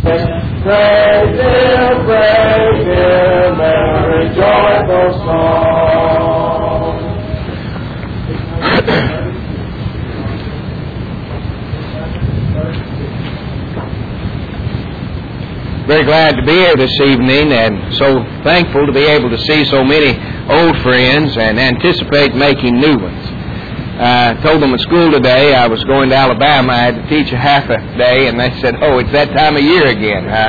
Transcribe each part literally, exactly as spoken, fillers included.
Praise Him, praise Him, every joyful song. Very glad to be here this evening, and so thankful to be able to see so many old friends and anticipate making new ones. I uh, told them at school today I was going to Alabama. I had to teach a half a day, and they said, "Oh, it's that time of year again, huh?"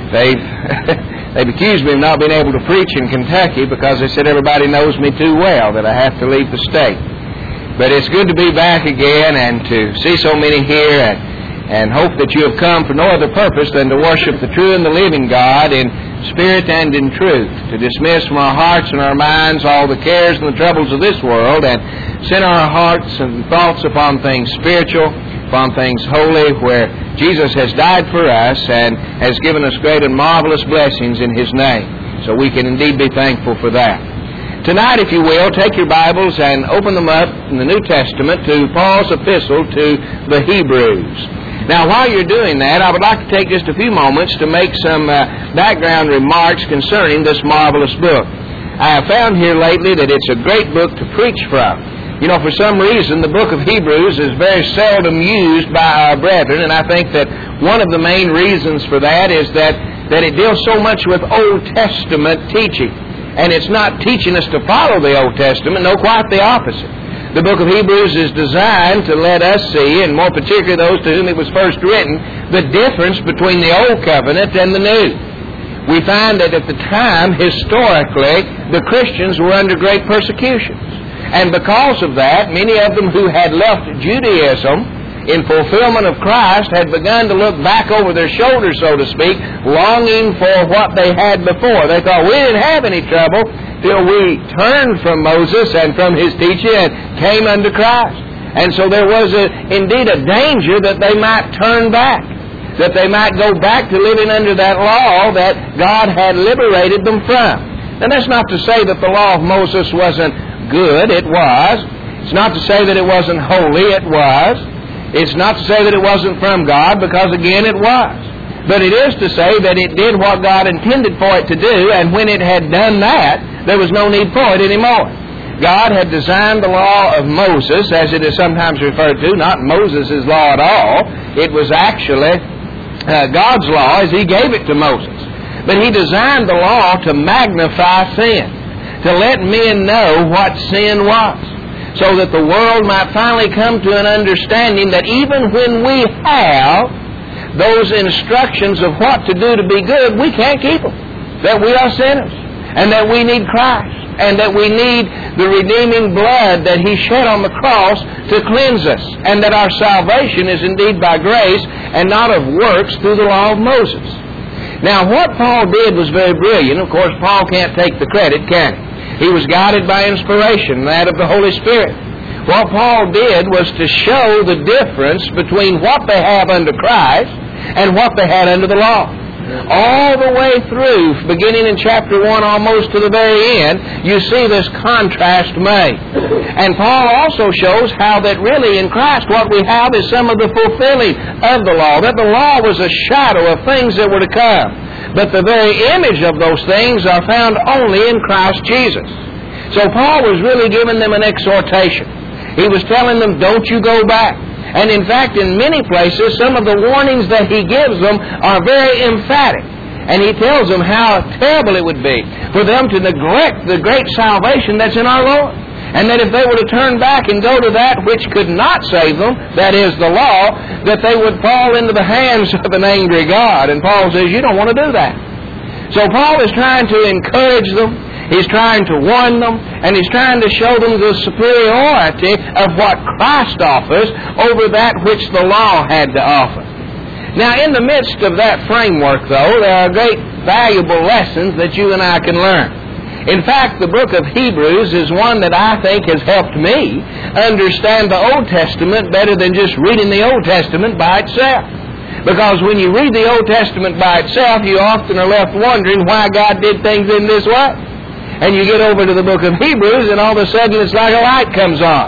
They've, they've accused me of not being able to preach in Kentucky because they said everybody knows me too well that I have to leave the state. But it's good to be back again and to see so many here, and and hope that you have come for no other purpose than to worship the true and the living God in spirit and in truth, to dismiss from our hearts and our minds all the cares and the troubles of this world, and set our hearts and thoughts upon things spiritual, upon things holy, where Jesus has died for us and has given us great and marvelous blessings in His name. So we can indeed be thankful for that. Tonight, if you will, take your Bibles and open them up in the New Testament to Paul's epistle to the Hebrews. Now, while you're doing that, I would like to take just a few moments to make some uh, background remarks concerning this marvelous book. I have found here lately that it's a great book to preach from. You know, for some reason, the book of Hebrews is very seldom used by our brethren, and I think that one of the main reasons for that is that, that it deals so much with Old Testament teaching. And it's not teaching us to follow the Old Testament, no, quite the opposite. The book of Hebrews is designed to let us see, and more particularly those to whom it was first written, the difference between the Old Covenant and the New. We find that at the time, historically, the Christians were under great persecutions. And because of that, many of them who had left Judaism in fulfillment of Christ had begun to look back over their shoulders, so to speak, longing for what they had before. They thought, we didn't have any trouble till we turned from Moses and from his teaching and came unto Christ. And so there was a, indeed a danger that they might turn back, that they might go back to living under that law that God had liberated them from. And that's not to say that the law of Moses wasn't good. It was. It's not to say that it wasn't holy. It was. It's not to say that it wasn't from God, because again it was. But it is to say that it did what God intended for it to do, and when it had done that, there was no need for it anymore. God had designed the law of Moses, as it is sometimes referred to, not Moses' law at all. It was actually uh, God's law as He gave it to Moses. But He designed the law to magnify sin, to let men know what sin was, so that the world might finally come to an understanding that even when we have those instructions of what to do to be good, we can't keep them. That we are sinners, and that we need Christ, and that we need the redeeming blood that He shed on the cross to cleanse us, and that our salvation is indeed by grace and not of works through the law of Moses. Now, what Paul did was very brilliant. Of course, Paul can't take the credit, can he? He was guided by inspiration, that of the Holy Spirit. What Paul did was to show the difference between what they have under Christ and what they had under the law. All the way through, beginning in chapter one almost to the very end, you see this contrast made. And Paul also shows how that really in Christ what we have is some of the fulfilling of the law, that the law was a shadow of things that were to come. But the very image of those things are found only in Christ Jesus. So Paul was really giving them an exhortation. He was telling them, don't you go back. And in fact, in many places, some of the warnings that he gives them are very emphatic. And he tells them how terrible it would be for them to neglect the great salvation that's in our Lord. And that if they were to turn back and go to that which could not save them, that is the law, that they would fall into the hands of an angry God. And Paul says, you don't want to do that. So Paul is trying to encourage them. He's trying to warn them, and he's trying to show them the superiority of what Christ offers over that which the law had to offer. Now, in the midst of that framework, though, there are great valuable lessons that you and I can learn. In fact, the book of Hebrews is one that I think has helped me understand the Old Testament better than just reading the Old Testament by itself. Because when you read the Old Testament by itself, you often are left wondering why God did things in this way. And you get over to the book of Hebrews, and all of a sudden it's like a light comes on.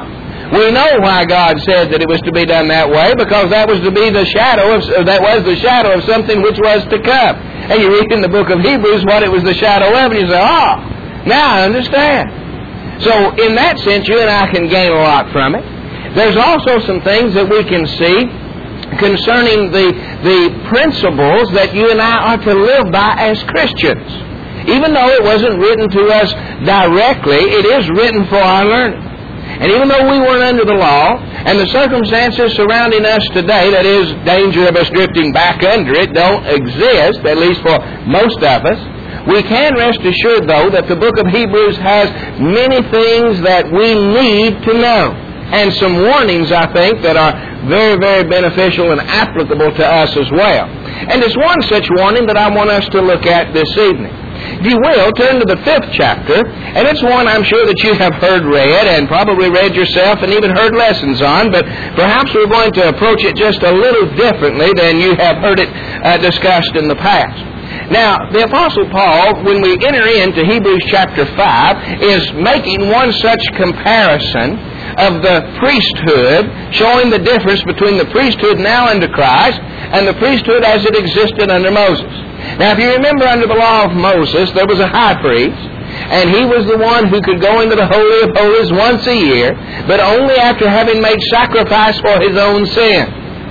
We know why God said that it was to be done that way, because that was to be the shadow of that was the shadow of something which was to come. And you read in the book of Hebrews what it was the shadow of, and you say, "Ah, oh, now I understand." So in that sense, you and I can gain a lot from it. There's also some things that we can see concerning the the principles that you and I are to live by as Christians. Even though it wasn't written to us directly, it is written for our learning. And even though we weren't under the law, and the circumstances surrounding us today, that is, danger of us drifting back under it, don't exist, at least for most of us, we can rest assured, though, that the book of Hebrews has many things that we need to know. And some warnings, I think, that are very, very beneficial and applicable to us as well. And there's one such warning that I want us to look at this evening. If you will, turn to the fifth chapter, and it's one I'm sure that you have heard read and probably read yourself and even heard lessons on, but perhaps we're going to approach it just a little differently than you have heard it uh, discussed in the past. Now, the Apostle Paul, when we enter into Hebrews chapter five, is making one such comparison of the priesthood, showing the difference between the priesthood now under Christ and the priesthood as it existed under Moses. Now, if you remember, under the law of Moses, there was a high priest, and he was the one who could go into the Holy of Holies once a year, but only after having made sacrifice for his own sin.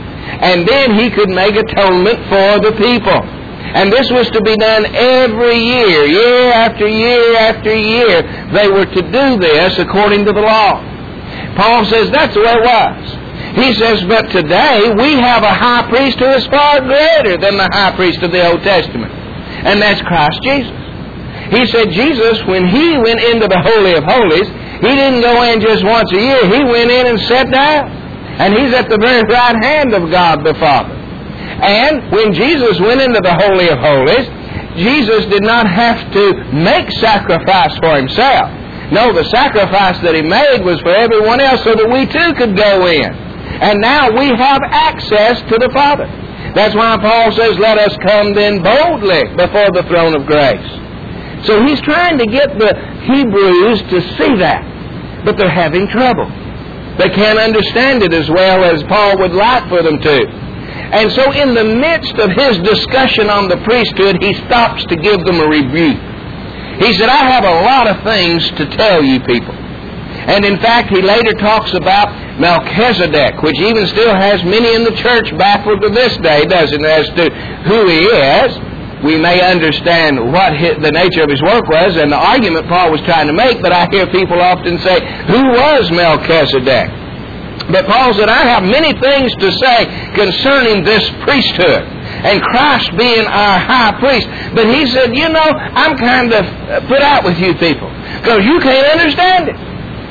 And then he could make atonement for the people. And this was to be done every year, year after year after year. They were to do this according to the law. Paul says that's the way it was. He says, but today we have a high priest who is far greater than the high priest of the Old Testament. And that's Christ Jesus. He said Jesus, when he went into the Holy of Holies, he didn't go in just once a year. He went in and sat down. And he's at the very right hand of God the Father. And when Jesus went into the Holy of Holies, Jesus did not have to make sacrifice for himself. No, the sacrifice that he made was for everyone else so that we too could go in. And now we have access to the Father. That's why Paul says, let us come then boldly before the throne of grace. So he's trying to get the Hebrews to see that. But they're having trouble. They can't understand it as well as Paul would like for them to. And so in the midst of his discussion on the priesthood, he stops to give them a rebuke. He said, I have a lot of things to tell you people. And in fact, he later talks about Melchizedek, which even still has many in the church baffled to this day, doesn't it, as to who he is. We may understand what his, the nature of his work was and the argument Paul was trying to make, but I hear people often say, who was Melchizedek? But Paul said, I have many things to say concerning this priesthood and Christ being our high priest. But he said, you know, I'm kind of put out with you people because you can't understand it.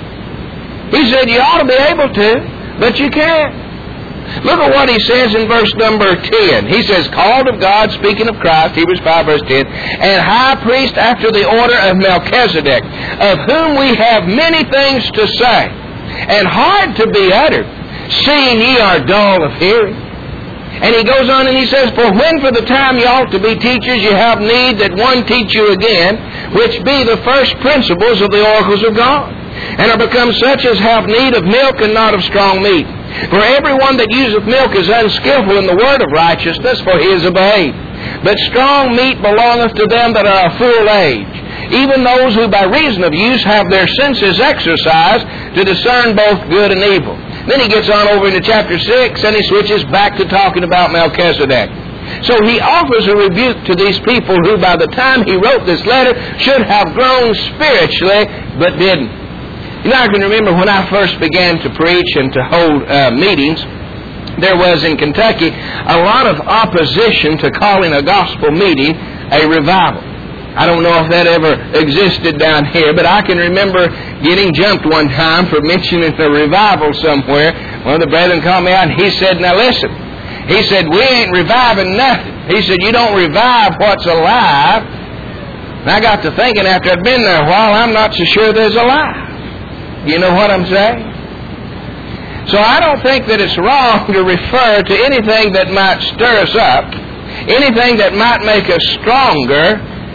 He said, you ought to be able to, but you can't. Look at what he says in verse number ten. He says, called of God, speaking of Christ, Hebrews five, verse ten, and high priest after the order of Melchizedek, of whom we have many things to say, and hard to be uttered, seeing ye are dull of hearing. And he goes on and he says, for when for the time ye ought to be teachers, ye have need that one teach you again, which be the first principles of the oracles of God, and are become such as have need of milk and not of strong meat. For everyone that useth milk is unskillful in the word of righteousness, for he is a babe. But strong meat belongeth to them that are of full age, even those who by reason of use have their senses exercised to discern both good and evil. Then he gets on over into chapter six, and he switches back to talking about Melchizedek. So he offers a rebuke to these people who by the time he wrote this letter should have grown spiritually, but didn't. You know, I can remember when I first began to preach and to hold uh, meetings, there was in Kentucky a lot of opposition to calling a gospel meeting a revival. I don't know if that ever existed down here, but I can remember getting jumped one time for mentioning a revival somewhere. One of the brethren called me out and he said, now listen, he said, we ain't reviving nothing. He said, you don't revive what's alive. And I got to thinking after I'd been there a while, I'm not so sure there's alive. You know what I'm saying? So I don't think that it's wrong to refer to anything that might stir us up, anything that might make us stronger,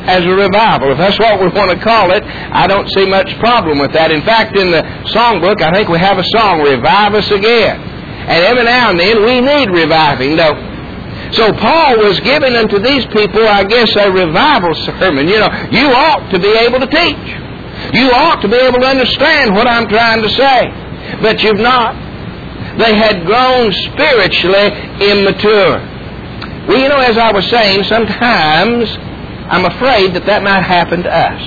as a revival. If that's what we want to call it, I don't see much problem with that. In fact, in the songbook, I think we have a song, Revive Us Again. And every now and then we need reviving, don't we? So Paul was giving unto these people, I guess, a revival sermon. You know, you ought to be able to teach. You ought to be able to understand what I'm trying to say. But you've not. They had grown spiritually immature. Well, you know, as I was saying, sometimes I'm afraid that that might happen to us.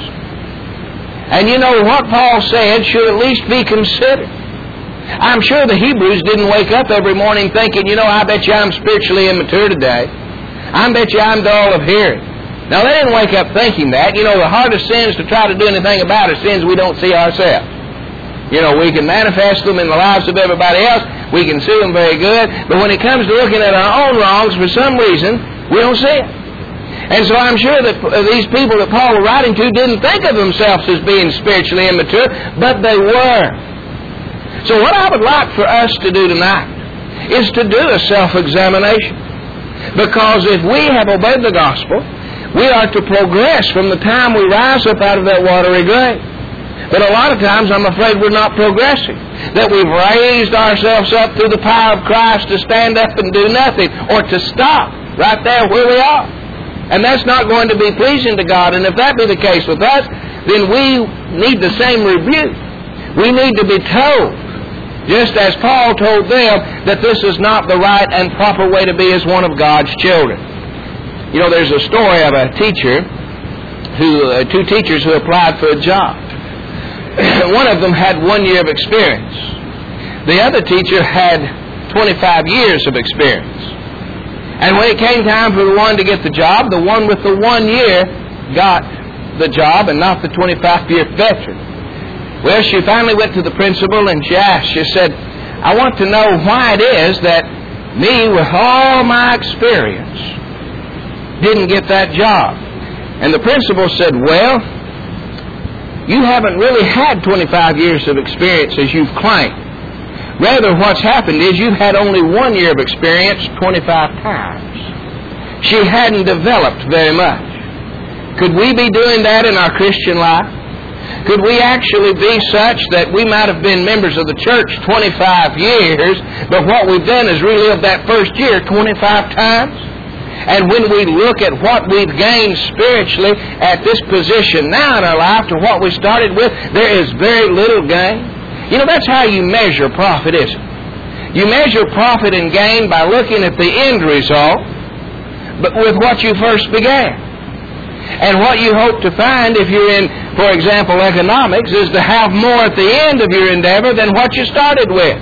And you know, what Paul said should at least be considered. I'm sure the Hebrews didn't wake up every morning thinking, you know, I bet you I'm spiritually immature today. I bet you I'm dull of hearing. Now, they didn't wake up thinking that. You know, the hardest sins to try to do anything about are sins we don't see ourselves. You know, we can manifest them in the lives of everybody else. We can see them very good. But when it comes to looking at our own wrongs, for some reason, we don't see it. And so I'm sure that these people that Paul was writing to didn't think of themselves as being spiritually immature, but they were. So what I would like for us to do tonight is to do a self-examination. Because if we have obeyed the gospel, we are to progress from the time we rise up out of that watery grave. But a lot of times I'm afraid we're not progressing. That we've raised ourselves up through the power of Christ to stand up and do nothing, or to stop right there where we are. And that's not going to be pleasing to God. And if that be the case with us, then we need the same rebuke. We need to be told, just as Paul told them, that this is not the right and proper way to be as one of God's children. You know, there's a story of a teacher, who, uh, two teachers who applied for a job. One of them had one year of experience. The other teacher had twenty-five years of experience. And when it came time for the one to get the job, the one with the one year got the job and not the twenty-five-year veteran. Well, she finally went to the principal and she asked, she said, I want to know why it is that me, with all my experience, didn't get that job. And the principal said, well, you haven't really had twenty-five years of experience as you've claimed. Rather, what's happened is you've had only one year of experience twenty-five times. She hadn't developed very much. Could we be doing that in our Christian life? Could we actually be such that we might have been members of the church twenty-five years, but what we've done is relive that first year twenty-five times? And when we look at what we've gained spiritually at this position now in our life to what we started with, there is very little gain. You know, that's how you measure profit, isn't it? You measure profit and gain by looking at the end result, but with what you first began. And what you hope to find if you're in, for example, economics, is to have more at the end of your endeavor than what you started with.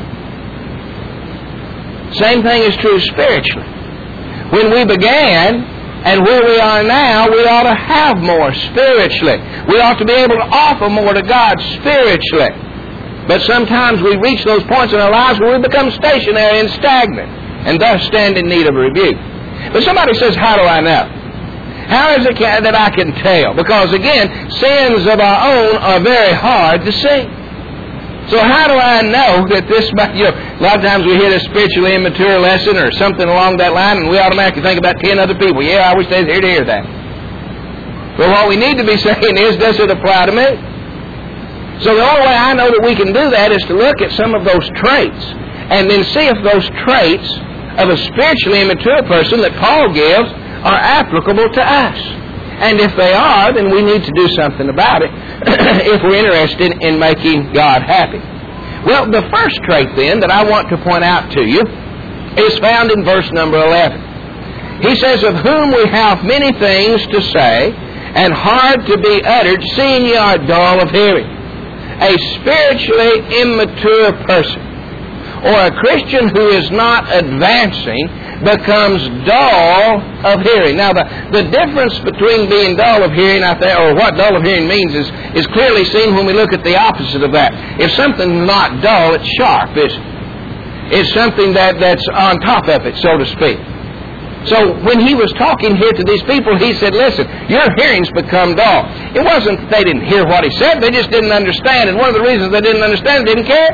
Same thing is true spiritually. When we began and where we are now, we ought to have more spiritually. We ought to be able to offer more to God spiritually. But sometimes we reach those points in our lives where we become stationary and stagnant, and thus stand in need of rebuke. But somebody says, how do I know? How is it that I can tell? Because again, sins of our own are very hard to see. So how do I know that this might, you know, a lot of times we hear a spiritually immature lesson or something along that line, and we automatically think about ten other people. Yeah, I wish they was here to hear that. But what we need to be saying is, does it apply to me? So the only way I know that we can do that is to look at some of those traits and then see if those traits of a spiritually immature person that Paul gives are applicable to us. And if they are, then we need to do something about it if we're interested in making God happy. Well, the first trait then that I want to point out to you is found in verse number eleven. He says, of whom we have many things to say and hard to be uttered, seeing ye are dull of hearing. A spiritually immature person, or a Christian who is not advancing, becomes dull of hearing. Now, the, the difference between being dull of hearing, I think, or what dull of hearing means, is, is clearly seen when we look at the opposite of that. If something's not dull, it's sharp, isn't it? It's something that, that's on top of it, so to speak. So when he was talking here to these people, he said, listen, your hearing's become dull. It wasn't that they didn't hear what he said, they just didn't understand. And one of the reasons they didn't understand, they didn't care.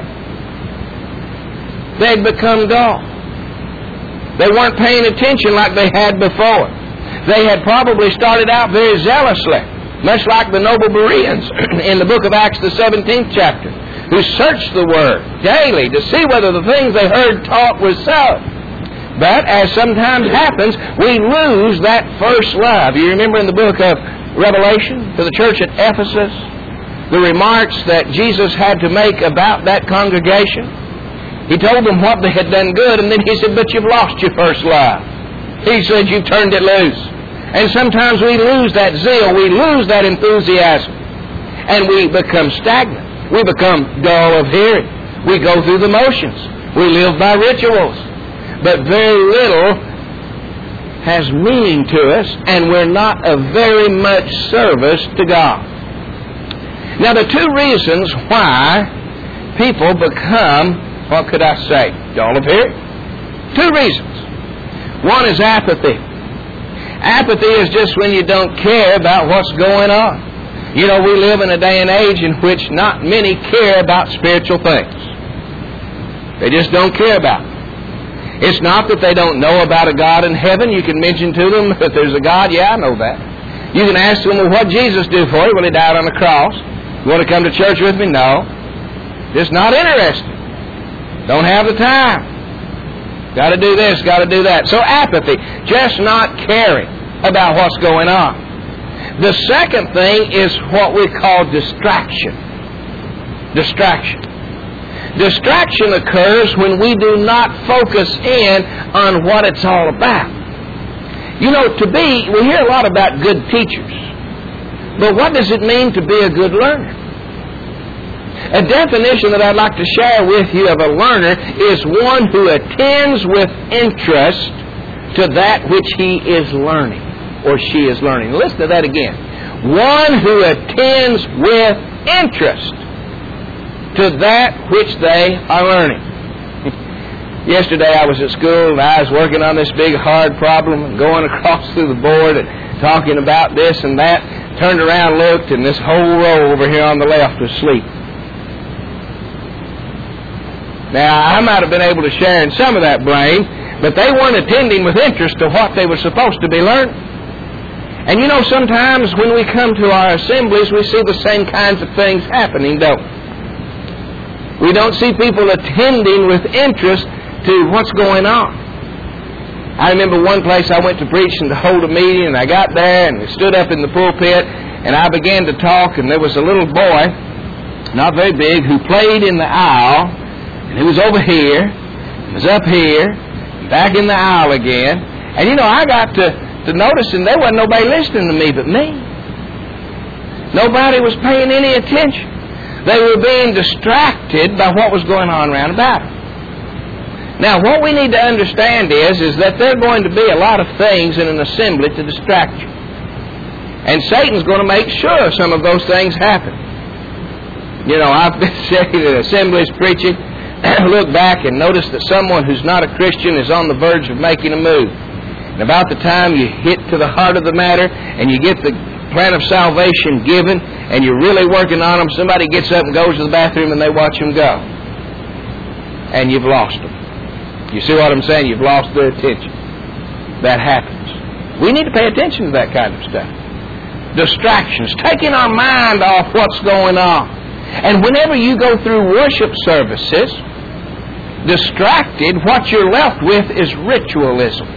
They'd become dull. They weren't paying attention like they had before. They had probably started out very zealously, much like the noble Bereans in the book of Acts, the seventeenth chapter, who searched the Word daily to see whether the things they heard taught was so. But, as sometimes happens, we lose that first love. You remember in the book of Revelation to the church at Ephesus, the remarks that Jesus had to make about that congregation? He told them what they had done good, and then He said, but you've lost your first love. He said, you've turned it loose. And sometimes we lose that zeal, we lose that enthusiasm, and we become stagnant. We become dull of hearing. We go through the motions. We live by rituals. But very little has meaning to us, and we're not of very much service to God. Now, the two reasons why people become, what could I say, dull of hearing? Two reasons. One is apathy. Apathy is just when you don't care about what's going on. You know, we live in a day and age in which not many care about spiritual things. They just don't care about it. It's not that they don't know about a God in heaven. You can mention to them that there's a God. Yeah, I know that. You can ask them, well, what did Jesus do for you? Well, He died on the cross. You want to come to church with me? No. Just not interested. Don't have the time. Got to do this, got to do that. So apathy, just not caring about what's going on. The second thing is what we call distraction. Distraction. Distraction occurs when we do not focus in on what it's all about. You know, to be, we hear a lot about good teachers. But what does it mean to be a good learner? A definition that I'd like to share with you of a learner is one who attends with interest to that which he is learning, or she is learning. Listen to that again. One who attends with interest to that which they are learning. Yesterday I was at school and I was working on this big hard problem and going across through the board and talking about this and that. Turned around, looked, and this whole row over here on the left was asleep. Now, I might have been able to share in some of that brain, but they weren't attending with interest to what they were supposed to be learning. And you know, sometimes when we come to our assemblies, we see the same kinds of things happening, don't we? We don't see people attending with interest to what's going on. I remember one place I went to preach and to hold a meeting, and I got there and we stood up in the pulpit, and I began to talk, and there was a little boy, not very big, who played in the aisle, and he was over here, and was up here, and back in the aisle again. And you know, I got to, to noticing there wasn't nobody listening to me but me. Nobody was paying any attention. They were being distracted by what was going on around about them. Now, what we need to understand is, is that there are going to be a lot of things in an assembly to distract you. And Satan's going to make sure some of those things happen. You know, I've been sitting in assemblies preaching, look back and notice that someone who's not a Christian is on the verge of making a move. And about the time you hit to the heart of the matter and you get the plan of salvation given and you're really working on them, somebody gets up and goes to the bathroom and they watch them go. And you've lost them. You see what I'm saying? You've lost their attention. That happens. We need to pay attention to that kind of stuff. Distractions, taking our mind off what's going on. And whenever you go through worship services, distracted, what you're left with is ritualism.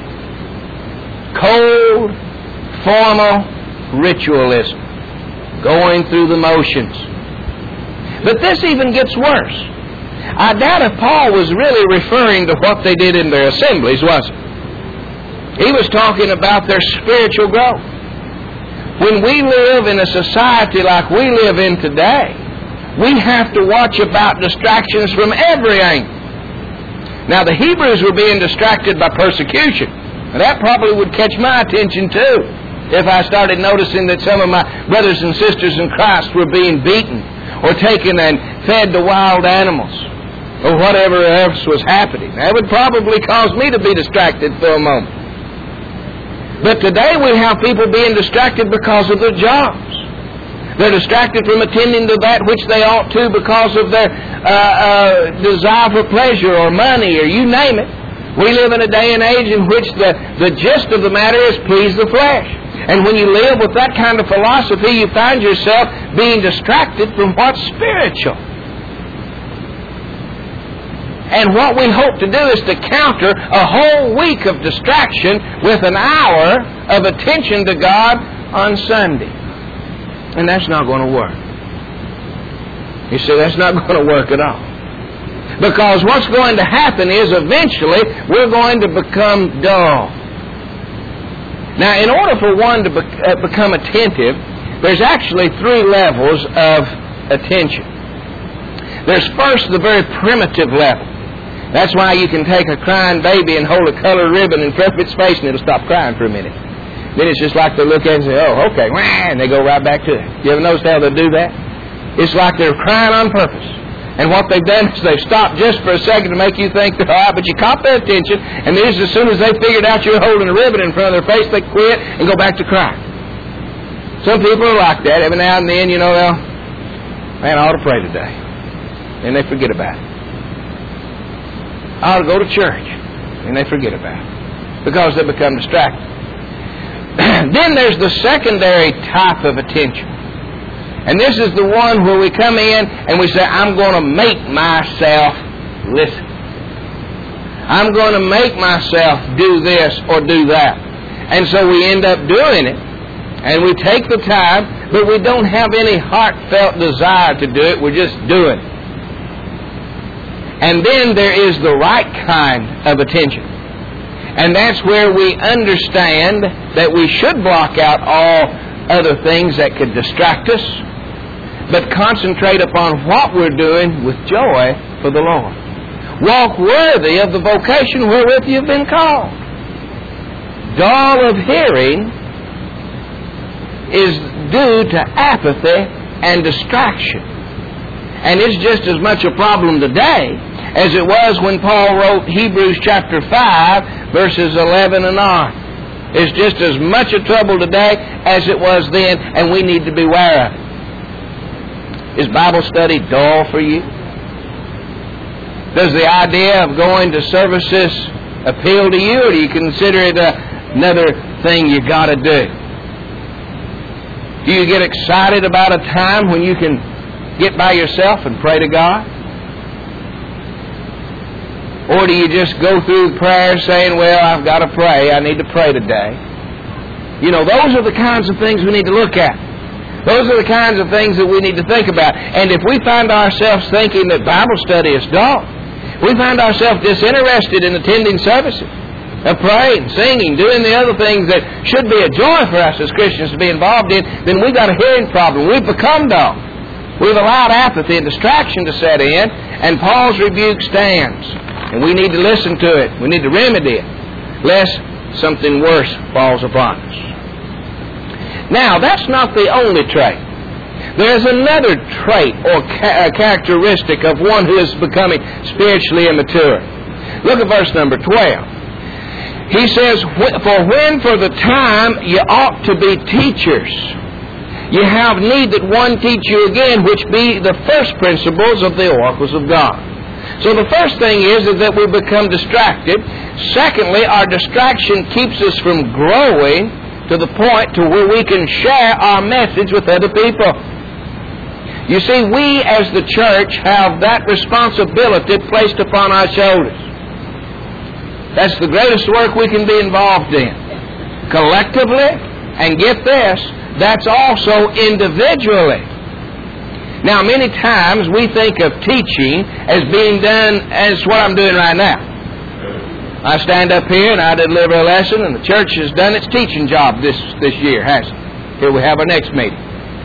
Cold, formal ritualism. Going through the motions. But this even gets worse. I doubt if Paul was really referring to what they did in their assemblies, was he? He was talking about their spiritual growth. When we live in a society like we live in today, we have to watch about distractions from every angle. Now, the Hebrews were being distracted by persecution. And that probably would catch my attention too, if I started noticing that some of my brothers and sisters in Christ were being beaten or taken and fed to wild animals or whatever else was happening. That would probably cause me to be distracted for a moment. But today we have people being distracted because of their jobs. They're distracted from attending to that which they ought to because of their uh, uh, desire for pleasure or money or you name it. We live in a day and age in which the, the gist of the matter is please the flesh. And when you live with that kind of philosophy, you find yourself being distracted from what's spiritual. And what we hope to do is to counter a whole week of distraction with an hour of attention to God on Sunday. And that's not going to work. You see, that's not going to work at all. Because what's going to happen is eventually we're going to become dull. Now, in order for one to be, uh, become attentive, there's actually three levels of attention. There's first the very primitive level. That's why you can take a crying baby and hold a colored ribbon in front of its face and it'll stop crying for a minute. Then it's just like they look at it and say, oh, okay, and they go right back to it. You ever notice how they do that? It's like they're crying on purpose. And what they've done is they've stopped just for a second to make you think they're all right, but you caught their attention, and then as soon as they figured out you're holding a ribbon in front of their face, they quit and go back to crying. Some people are like that. Every now and then, you know, they'll, man, I ought to pray today. And they forget about it. I ought to go to church. And they forget about it. Because they become distracted. Then there's the secondary type of attention. And this is the one where we come in and we say, I'm going to make myself listen. I'm going to make myself do this or do that. And so we end up doing it. And we take the time, but we don't have any heartfelt desire to do it. We're just doing it. And then there is the right kind of attention. And that's where we understand that we should block out all other things that could distract us, but concentrate upon what we're doing with joy for the Lord. Walk worthy of the vocation wherewith you've been called. Dull of hearing is due to apathy and distraction. And it's just as much a problem today as it was when Paul wrote Hebrews chapter five, verses eleven and on. It's just as much a trouble today as it was then, and we need to be aware of it. Is Bible study dull for you? Does the idea of going to services appeal to you, or do you consider it a, another thing you got to do? Do you get excited about a time when you can get by yourself and pray to God? Or do you just go through prayer saying, well, I've got to pray. I need to pray today. You know, those are the kinds of things we need to look at. Those are the kinds of things that we need to think about. And if we find ourselves thinking that Bible study is dull, we find ourselves disinterested in attending services, of praying, singing, doing the other things that should be a joy for us as Christians to be involved in, then we've got a hearing problem. We've become dull. We've allowed apathy and distraction to set in, and Paul's rebuke stands. And we need to listen to it. We need to remedy it, lest something worse falls upon us. Now, that's not the only trait. There's another trait or ca- characteristic of one who is becoming spiritually immature. Look at verse number twelve. He says, for when for the time you ought to be teachers, you have need that one teach you again, which be the first principles of the oracles of God. So the first thing is, is that we become distracted. Secondly, our distraction keeps us from growing to the point to where we can share our message with other people. You see, we as the church have that responsibility placed upon our shoulders. That's the greatest work we can be involved in. Collectively, and get this, that's also individually. Now, many times we think of teaching as being done as what I'm doing right now. I stand up here and I deliver a lesson, and the church has done its teaching job this, this year, hasn't it? Here we have our next meeting.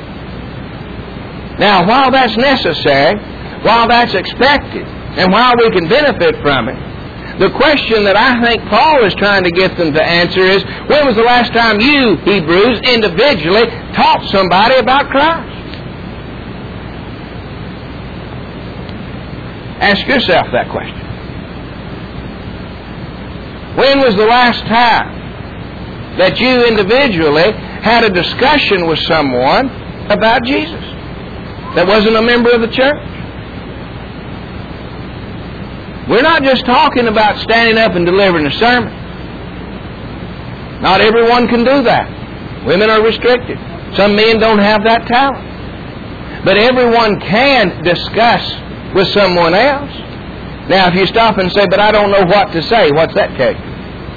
Now, while that's necessary, while that's expected, and while we can benefit from it, the question that I think Paul is trying to get them to answer is, when was the last time you, Hebrews, individually taught somebody about Christ? Ask yourself that question. When was the last time that you individually had a discussion with someone about Jesus that wasn't a member of the church? We're not just talking about standing up and delivering a sermon. Not everyone can do that. Women are restricted. Some men don't have that talent. But everyone can discuss with someone else. Now, if you stop and say, but I don't know what to say, what's that tell you?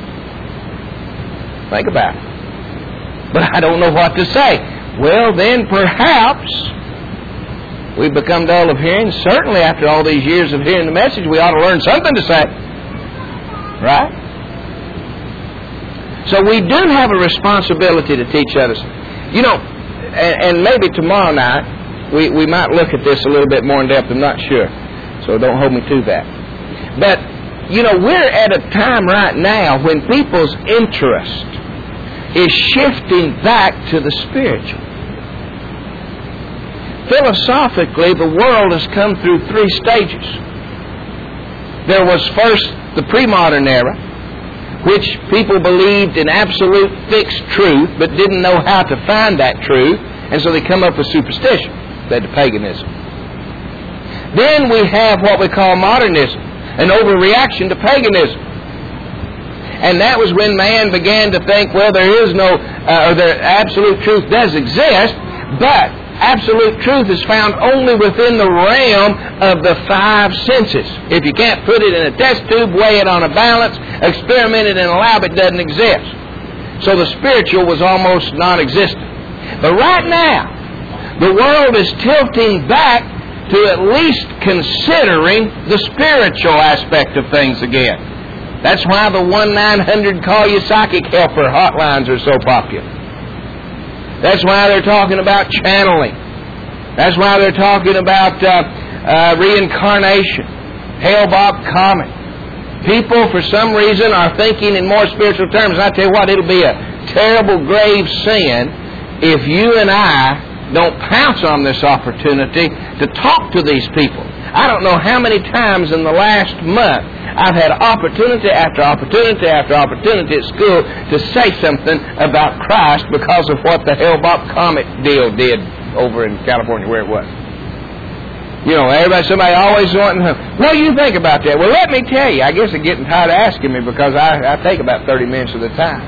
Think about it. But I don't know what to say. Well, then perhaps we've become dull of hearing. Certainly after all these years of hearing the message, we ought to learn something to say. Right? So we do have a responsibility to teach others. You know, and, and maybe tomorrow night we, we might look at this a little bit more in depth. I'm not sure. So don't hold me to that. But, you know, we're at a time right now when people's interest is shifting back to the spiritual. Philosophically, the world has come through three stages. There was first the pre-modern era, which people believed in absolute fixed truth, but didn't know how to find that truth, and so they come up with superstition, led to paganism. Then we have what we call modernism, an overreaction to paganism. And that was when man began to think, well, there is no, uh, or the absolute truth does exist, but absolute truth is found only within the realm of the five senses. If you can't put it in a test tube, weigh it on a balance, experiment it in a lab, it doesn't exist. So the spiritual was almost non-existent. But right now, the world is tilting back to at least considering the spiritual aspect of things again. That's why the one nine hundred call you psychic helper hotlines are so popular. That's why they're talking about channeling. That's why they're talking about uh, uh, reincarnation, Hale-Bopp comet. People, for some reason, are thinking in more spiritual terms. And I tell you what, it'll be a terrible, grave sin if you and I don't pounce on this opportunity to talk to these people. I don't know how many times in the last month I've had opportunity after opportunity after opportunity at school to say something about Christ because of what the Hale-Bopp comet deal did over in California, where it was. You know, everybody, somebody always wanting to, what do you think about that? Well, let me tell you. I guess they're getting tired of asking me because I, I take about thirty minutes of the time.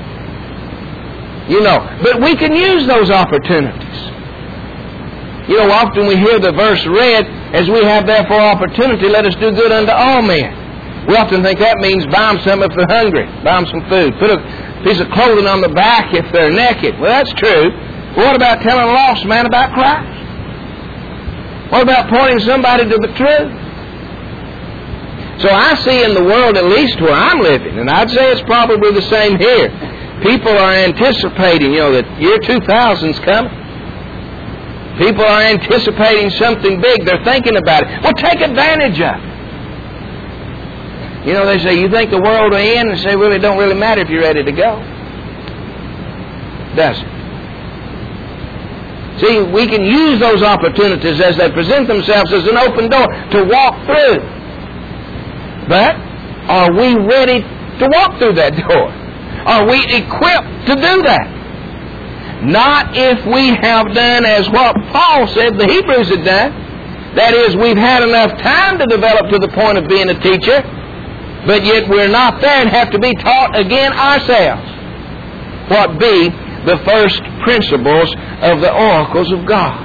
You know, but we can use those opportunities. You know, often we hear the verse read, as we have therefore opportunity, let us do good unto all men. We often think that means buy them some if they're hungry, buy them some food, put a piece of clothing on the back if they're naked. Well, that's true. But what about telling a lost man about Christ? What about pointing somebody to the truth? So I see in the world, at least where I'm living, and I'd say it's probably the same here, people are anticipating, you know, that year two thousand's coming. People are anticipating something big. They're thinking about it. Well, take advantage of it. You know, they say, you think the world will end? And say, well, it don't really matter if you're ready to go. Does it? See, we can use those opportunities as they present themselves as an open door to walk through. But are we ready to walk through that door? Are we equipped to do that? Not if we have done as what Paul said the Hebrews had done. That is, we've had enough time to develop to the point of being a teacher, but yet we're not there and have to be taught again ourselves what be the first principles of the oracles of God.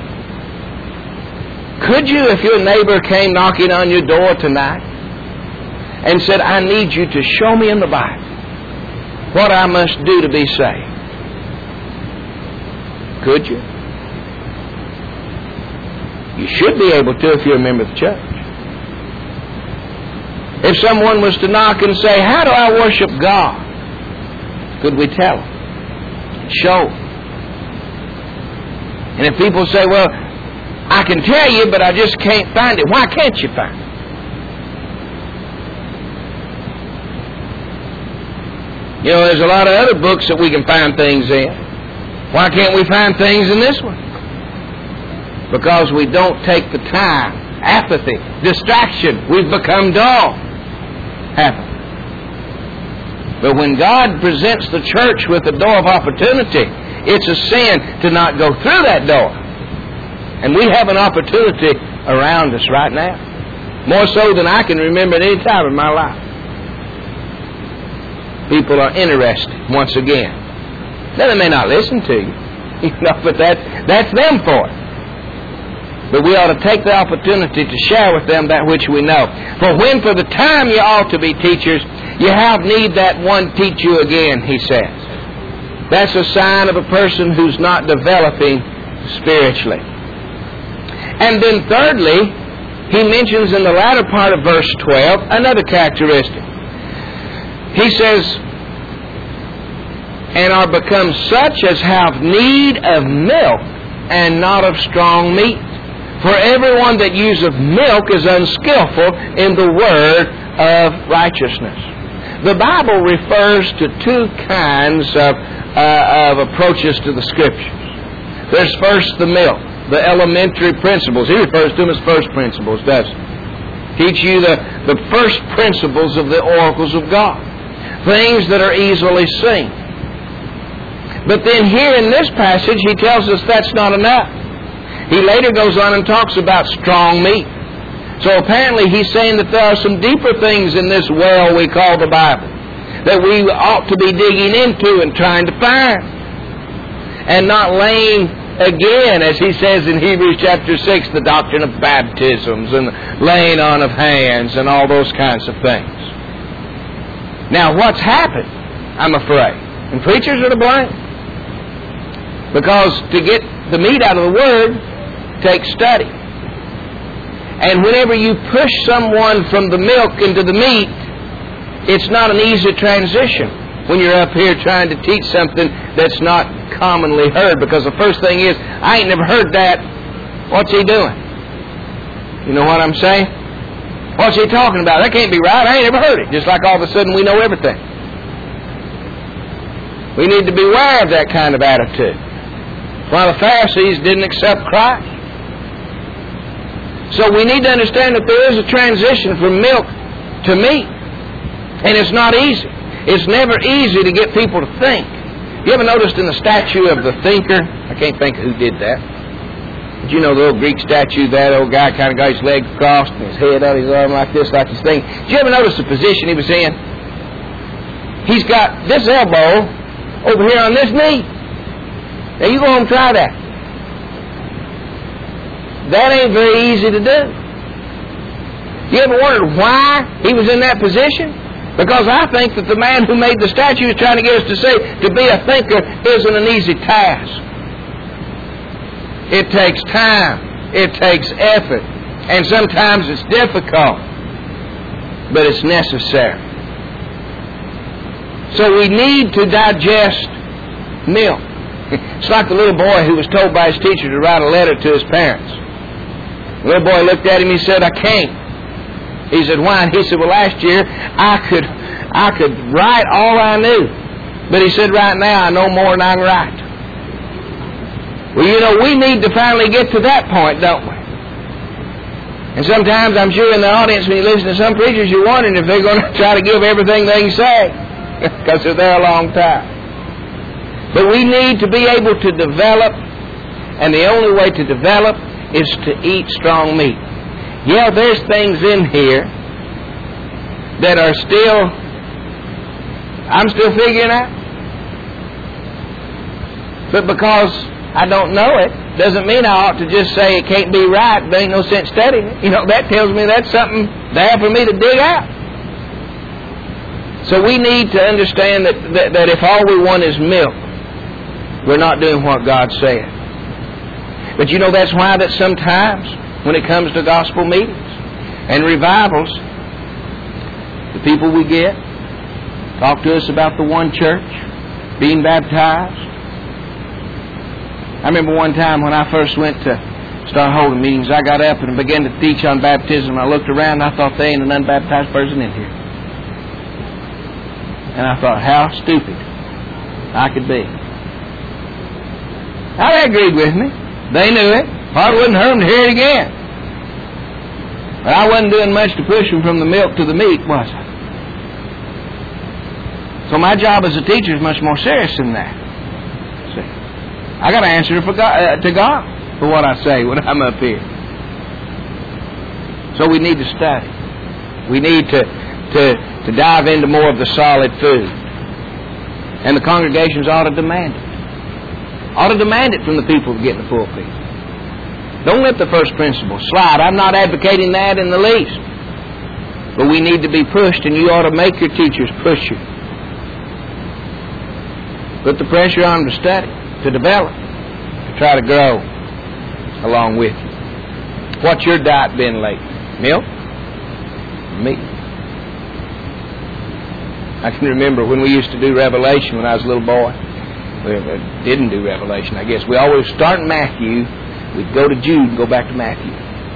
Could you, if your neighbor came knocking on your door tonight and said, I need you to show me in the Bible what I must do to be saved? Could you? You should be able to if you're a member of the church. If someone was to knock and say, how do I worship God? Could we tell them? Show them. And if people say, well, I can tell you, but I just can't find it. Why can't you find it? You know, there's a lot of other books that we can find things in. Why can't we find things in this one? Because we don't take the time. Apathy, distraction. We've become dull. Apathy. But when God presents the church with a door of opportunity, it's a sin to not go through that door. And we have an opportunity around us right now. More so than I can remember at any time in my life. People are interested once again. Now, they may not listen to you, you know, but that, that's them for it. But we ought to take the opportunity to share with them that which we know. For when for the time you ought to be teachers, you have need that one teach you again, he says. That's a sign of a person who's not developing spiritually. And then thirdly, he mentions in the latter part of verse twelve another characteristic. He says, and are become such as have need of milk and not of strong meat. For everyone that useth milk is unskillful in the word of righteousness. The Bible refers to two kinds of, uh, of approaches to the Scriptures. There's first the milk, the elementary principles. He refers to them as first principles, doesn't he? Teach you the, the first principles of the oracles of God. Things that are easily seen. But then here in this passage, he tells us that's not enough. He later goes on and talks about strong meat. So apparently he's saying that there are some deeper things in this well we call the Bible that we ought to be digging into and trying to find. And not laying again, as he says in Hebrews chapter six, the doctrine of baptisms and laying on of hands and all those kinds of things. Now what's happened, I'm afraid, and preachers are to blame. Because to get the meat out of the Word takes study. And whenever you push someone from the milk into the meat, it's not an easy transition when you're up here trying to teach something that's not commonly heard. Because the first thing is, I ain't never heard that. What's he doing? You know what I'm saying? What's he talking about? That can't be right. I ain't never heard it. Just like all of a sudden we know everything. We need to beware of that kind of attitude. While the Pharisees didn't accept Christ. So we need to understand that there is a transition from milk to meat. And it's not easy. It's never easy to get people to think. You ever noticed in the statue of the thinker? I can't think of who did that. But you know the old Greek statue, that old guy kind of got his legs crossed and his head on his arm like this, like this thing. Did you ever notice the position he was in? He's got this elbow over here on this knee. Now you go home and try that. That ain't very easy to do. You ever wondered why he was in that position? Because I think that the man who made the statue is trying to get us to say to be a thinker isn't an easy task. It takes time. It takes effort. And sometimes it's difficult. But it's necessary. So we need to digest milk. It's like the little boy who was told by his teacher to write a letter to his parents. The little boy looked at him and he said, I can't. He said, why? And he said, well, last year I could I could write all I knew. But he said, right now I know more than I can write. Well, you know, we need to finally get to that point, don't we? And sometimes I'm sure in the audience when you listen to some preachers, you're wondering if they're going to try to give everything they can say. Because they're there a long time. But we need to be able to develop, and the only way to develop is to eat strong meat. Yeah, there's things in here that are still, I'm still figuring out. But because I don't know it, doesn't mean I ought to just say it can't be right, there ain't no sense studying it. You know, that tells me that's something there for me to dig out. So we need to understand that, that, that if all we want is milk, we're not doing what God said. But you know, that's why that sometimes when it comes to gospel meetings and revivals, the people we get talk to us about the one church, being baptized. I remember one time when I first went to start holding meetings, I got up and began to teach on baptism. I looked around and I thought there ain't an unbaptized person in here. And I thought, how stupid I could be. Now, they agreed with me. They knew it. Probably wouldn't hurt them to hear it again. But I wasn't doing much to push them from the milk to the meat, was I? So my job as a teacher is much more serious than that. See, I got to answer for God, uh, to God for what I say when I'm up here. So we need to study. We need to, to, to dive into more of the solid food. And the congregations ought to demand it. Ought to demand it from the people who get in the pulpit. Don't let the first principle slide. I'm not advocating that in the least. But we need to be pushed, and you ought to make your teachers push you. Put the pressure on them to study, to develop, to try to grow along with you. What's your diet been lately? Milk? Meat? I can remember when we used to do Revelation when I was a little boy. We didn't do Revelation, I guess. We always start in Matthew. We'd go to Jude and go back to Matthew.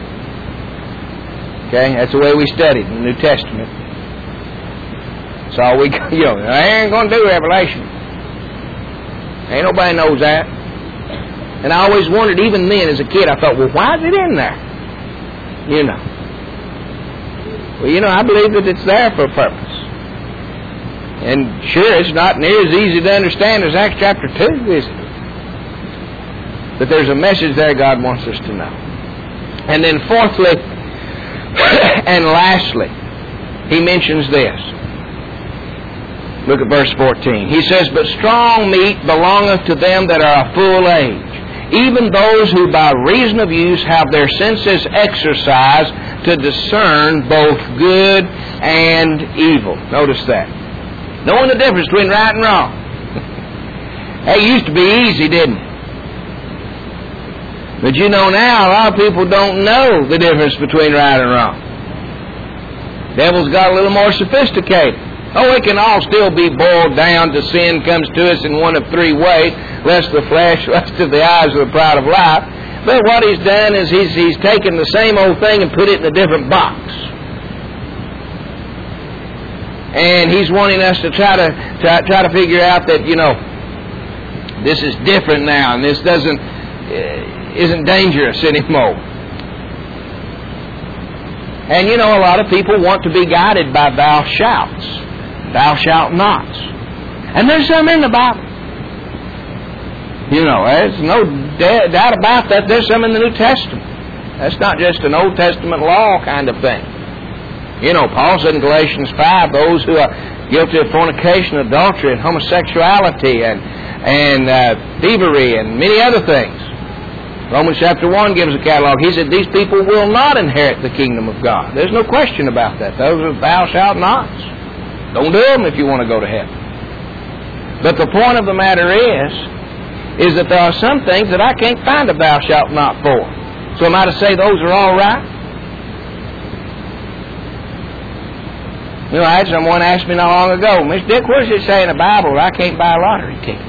Okay? That's the way we studied in the New Testament. That's all we, you know, I ain't going to do Revelation. Ain't nobody knows that. And I always wondered, even then as a kid, I thought, well, why is it in there? You know. Well, you know, I believe that it's there for a purpose. And sure, it's not near as easy to understand as Acts chapter two, is it? But there's a message there God wants us to know. And then fourthly, and lastly, he mentions this. Look at verse fourteen. He says, but strong meat belongeth to them that are of full age, even those who by reason of use have their senses exercised to discern both good and evil. Notice that. Knowing the difference between right and wrong. That used to be easy, didn't it? But you know now, a lot of people don't know the difference between right and wrong. Devil's got a little more sophisticated. Oh, it can all still be boiled down to sin comes to us in one of three ways. Lust of the flesh, lust of the eyes, or the pride of life. But what he's done is he's, he's taken the same old thing and put it in a different box. And he's wanting us to try to try, try to figure out that, you know, this is different now, and this doesn't uh, isn't dangerous anymore. And you know, a lot of people want to be guided by thou shalts, thou shalt nots, and there's some in the Bible. You know, there's no doubt about that. There's some in the New Testament. That's not just an Old Testament law kind of thing. You know, Paul said in Galatians five, those who are guilty of fornication, adultery, and homosexuality, and and uh, thievery, and many other things. Romans chapter one gives a catalog. He said these people will not inherit the kingdom of God. There's no question about that. Those are thou shalt nots. Don't do them if you want to go to heaven. But the point of the matter is, is that there are some things that I can't find a thou shalt not for. So am I to say those are all right? You know, I had someone ask me not long ago, Mister Dick, what does it say in the Bible where I can't buy a lottery ticket?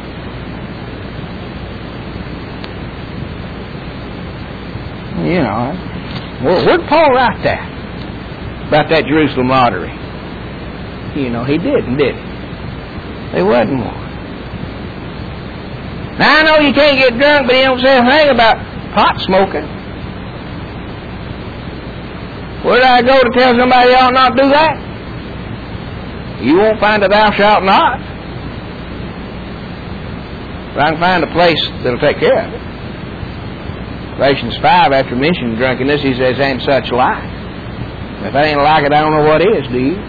You know, well, where'd Paul write that? About that Jerusalem lottery? You know, he didn't, did he? There wasn't one. Now, I know you can't get drunk, but he don't say a thing about pot smoking. Where did I go to tell somebody they ought not do that? You won't find a thou shalt not. But I can find a place that'll take care of it. Galatians five, after mentioning drunkenness, he says, ain't such like. If that ain't like it, I don't know what is, do you?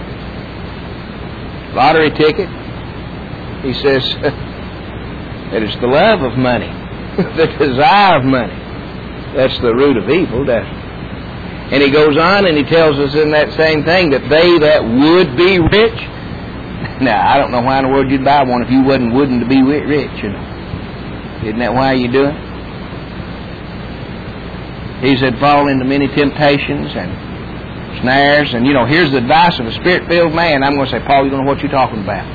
Lottery ticket. He says, that it's the love of money, the desire of money. That's the root of evil, doesn't it? And he goes on and he tells us in that same thing that they that would be rich. Now, I don't know why in the world you'd buy one if you wasn't wooden to be rich, you know. Isn't that why you do it? He said, fall into many temptations and snares. And, you know, here's the advice of a spirit-filled man. I'm going to say, Paul, you don't know what you're talking about.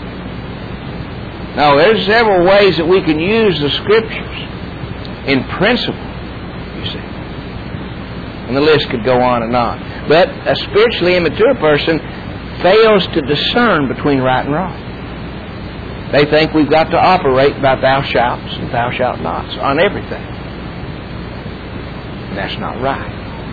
No, there's several ways that we can use the Scriptures in principle, you see. And the list could go on and on. But a spiritually immature person fails to discern between right and wrong. They think we've got to operate by thou shalts and thou shalt nots on everything. And that's not right.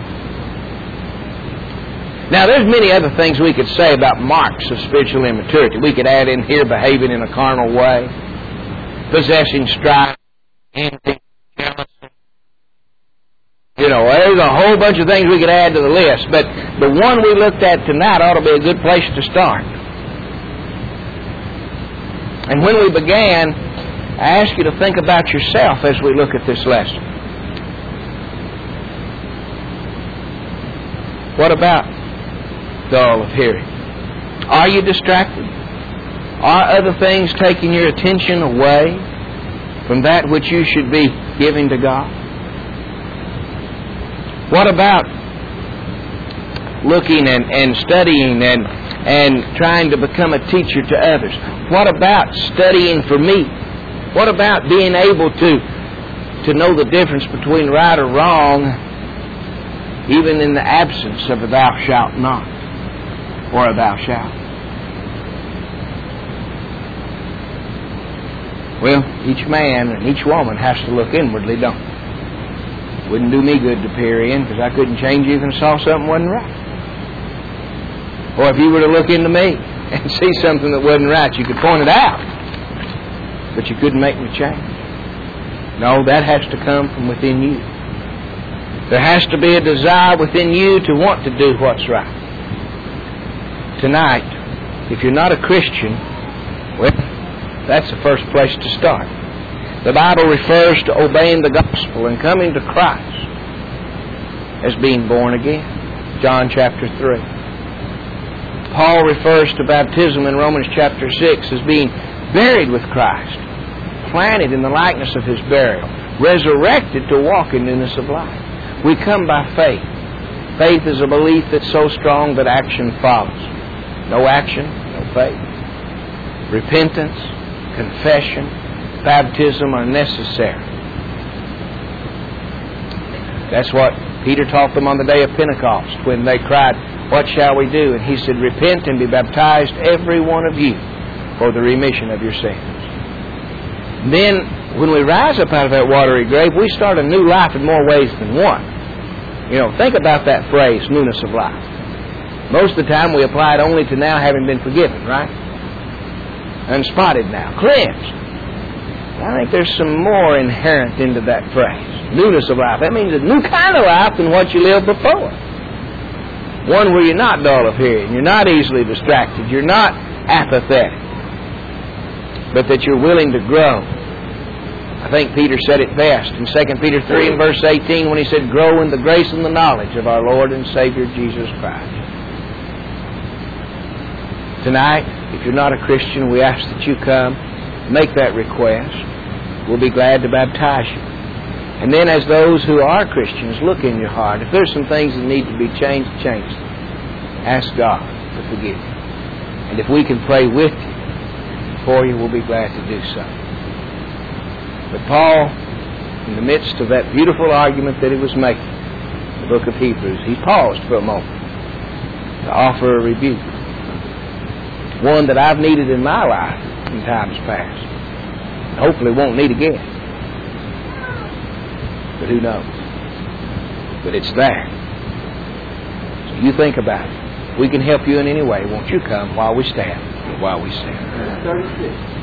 Now, there's many other things we could say about marks of spiritual immaturity. We could add in here behaving in a carnal way, possessing strife, envy, jealousy, You know, there's a whole bunch of things we could add to the list, but the one we looked at tonight ought to be a good place to start. And when we began, I asked you to think about yourself as we look at this lesson. What about dull of hearing? Are you distracted? Are other things taking your attention away from that which you should be giving to God? What about looking and, and studying and, and trying to become a teacher to others? What about studying for me? What about being able to, to know the difference between right or wrong, even in the absence of a thou shalt not or a thou shalt? Well, each man and each woman has to look inwardly, don't they? Wouldn't do me good to peer in, because I couldn't change you if I saw something wasn't right. Or if you were to look into me and see something that wasn't right, you could point it out, but you couldn't make me change. No, that has to come from within you. There has to be a desire within you to want to do what's right. Tonight, if you're not a Christian, well, that's the first place to start. The Bible refers to obeying the gospel and coming to Christ as being born again. John chapter three. Paul refers to baptism in Romans chapter six as being buried with Christ, planted in the likeness of His burial, resurrected to walk in newness of life. We come by faith. Faith is a belief that's so strong that action follows. No action, no faith. Repentance, confession, baptism are necessary. That's what Peter taught them on the day of Pentecost when they cried, "What shall we do?" And he said, "Repent and be baptized, every one of you, for the remission of your sins." Then, when we rise up out of that watery grave, we start a new life in more ways than one. You know, think about that phrase, newness of life. Most of the time we apply it only to now having been forgiven, right? Unspotted now, cleansed. I think there's some more inherent into that phrase. Newness of life. That means a new kind of life than what you lived before. One where you're not dull of hearing, you're not easily distracted, you're not apathetic, but that you're willing to grow. I think Peter said it best in Second Peter three and verse eighteen when he said, "Grow in the grace and the knowledge of our Lord and Savior Jesus Christ." Tonight, if you're not a Christian, we ask that you come, make that request. We'll be glad to baptize you. And then as those who are Christians, look in your heart. If there's some things that need to be changed, change them. Ask God to forgive you. And if we can pray with you, for you, we'll be glad to do so. But Paul, in the midst of that beautiful argument that he was making, in the book of Hebrews, he paused for a moment to offer a rebuke. One that I've needed in my life in times past. And hopefully won't need again. But who knows? But it's there. So you think about it. If we can help you in any way, won't you come while we stand? While we stand.